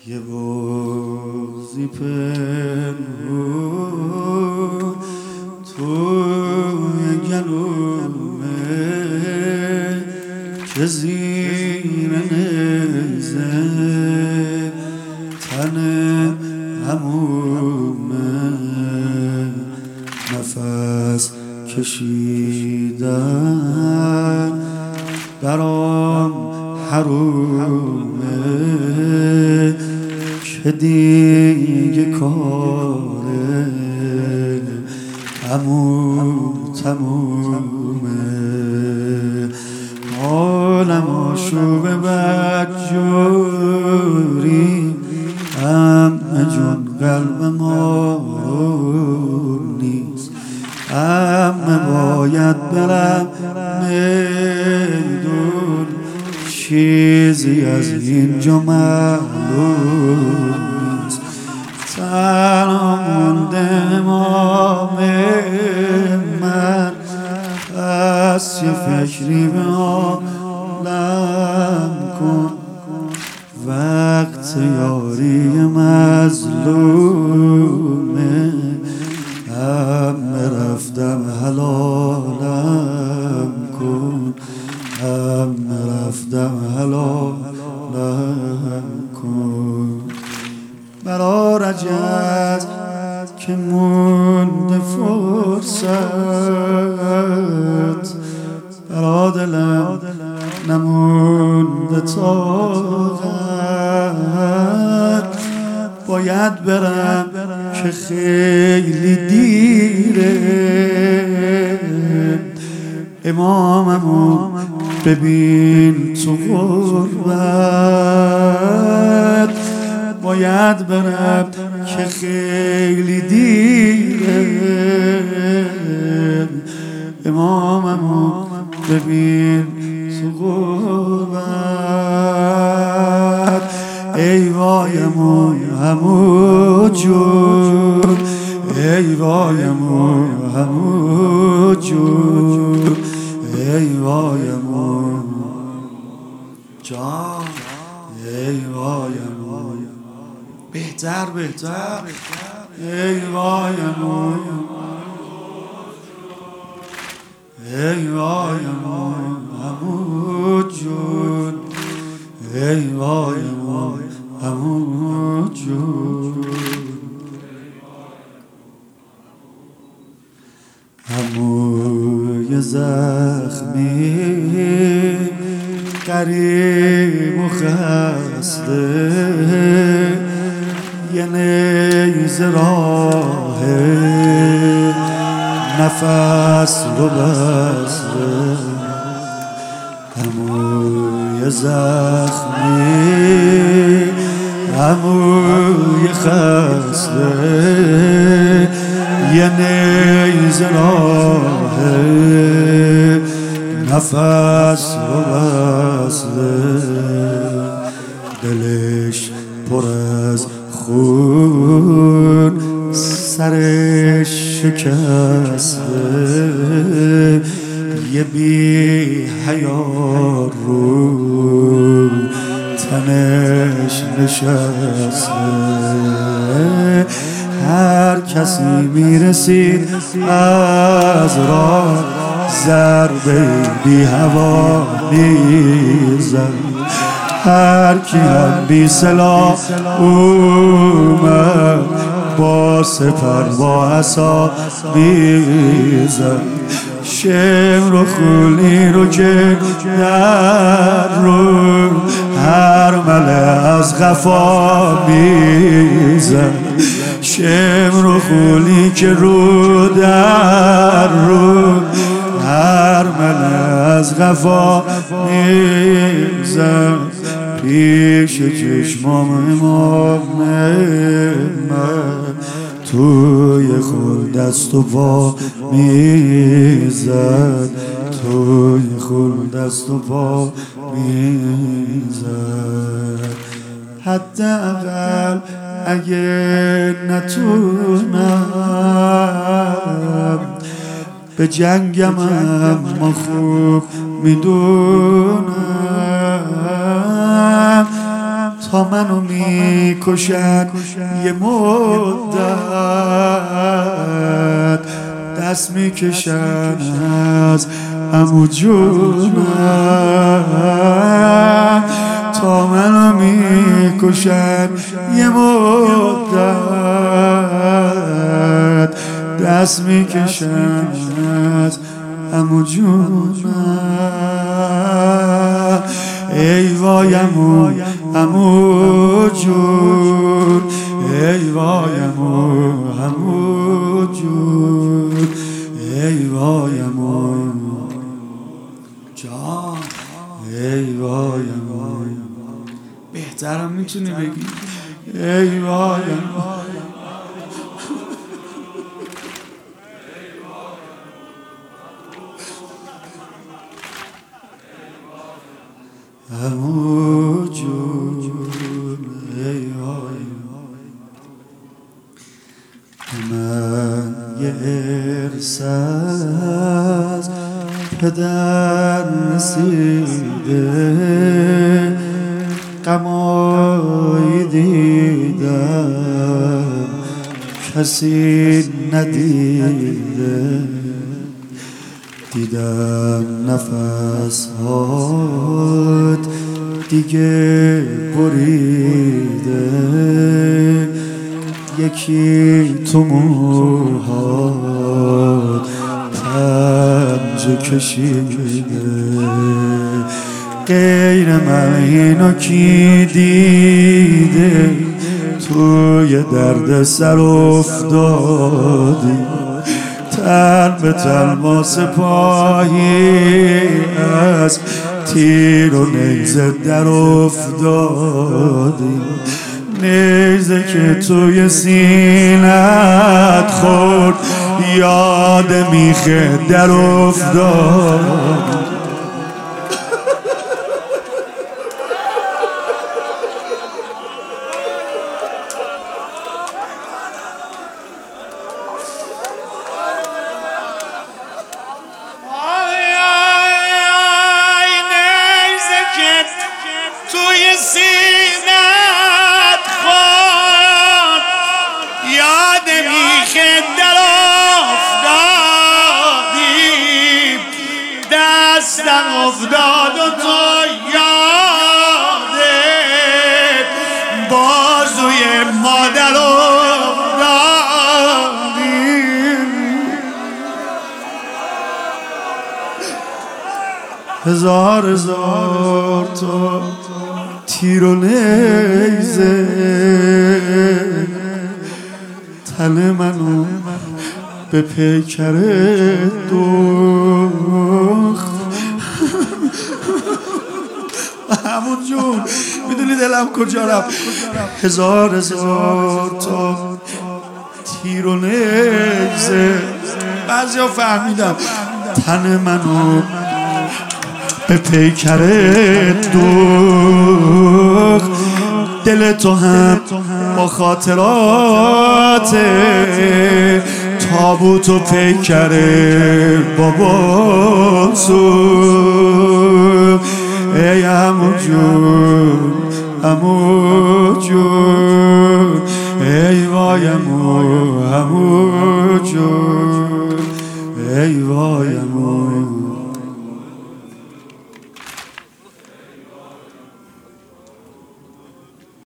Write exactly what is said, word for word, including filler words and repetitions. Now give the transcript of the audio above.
یه بغضی پنهون توی گلومه که زیر نیزه تن عمومه نفس کشیدن برام حرومه که دیگه کاره عمو تمومه عالم آشوب بدجوری همه جون قلب ما نیست همه باید برم میدون چیزی از اینجا معلوم نیست تنها مونده امام من پس یه فکری به عالم کن وقت یاری مظلومه همه رفتم حلالم کن همه رفتم حلالم کن برا رجز که مونده فرصت برا دلم نمونده طاقت باید برم که خیلی دیره اماممو ببین تو غربت باید برم که خیلی دیره اماممو ببین تو غربت ای وایم همو جون ای وایم همو جون ای وایم جان ای وایم بهتر بهتر ای وایم ای وایم همو جون ای وایم همو جون هموی زخمی قریب و خسته یه نیزه راه نفس رو بسته هموی زخمی هموی خسته یه نیزه راه نفس رو بسته دلش پر از خون سرش شکسته یه بی حیا رو تنش نشسته هر کسی میرسید از راه ضربه بی هوا میزد هر کی هم بی سلاح اومد با سپر با عصا میزد شمر و خولی رو که در رو هر مله از غفا میزد شمر و خولی که رو در رو هر مله از غفا میزد پیش چشمام امام من توی خل دست و پا میزد توی خل دست و پا میزد حداقل اگه نتونم به جنگم اما خوب میدونم تا منو میکشن یه مدت دست میکشن از عمو جونم، تا منو میکشن یه مدت دست میکشن از عمو جونم. ای وای عمو عمو جون، ای وای عمو عمو جون، ای وای عمو جان، ای وای عمو. بهترم میتونی بگی ای وای عمو. عمو جون ای وای، من یه ارث از پدر رسیده، غمایی دیدم کسی ندیده، دیدم نفس هات دیگه بریده، یکی تو موهات پنجه کشیده. غیر من اینو کی دیده، توی درد سر افتادی، تن به تن ما سپاهی از تیر و نیزه در افتادی، نیزه که توی سینت خورد یاد میخه در افتاد. توی سینت خورد یاد میخه در افتادی، دستم افتاد و تو یادت بازوی مادر افتادی. هزار هزار تا تیر و نیزه تن منو به پیکر دوخت. عمو جون میدونی دلم کجا رفت؟ هزار هزار تا تیر و نیزه، بعضی ها فهمیدم تن منو به پیکر دوخت. دل تو هم با خاطرات تابوت و پیکر بابا سوخت. ای عمو جون عمو جون، ای وای عمو عمو جون، ای وای عمو.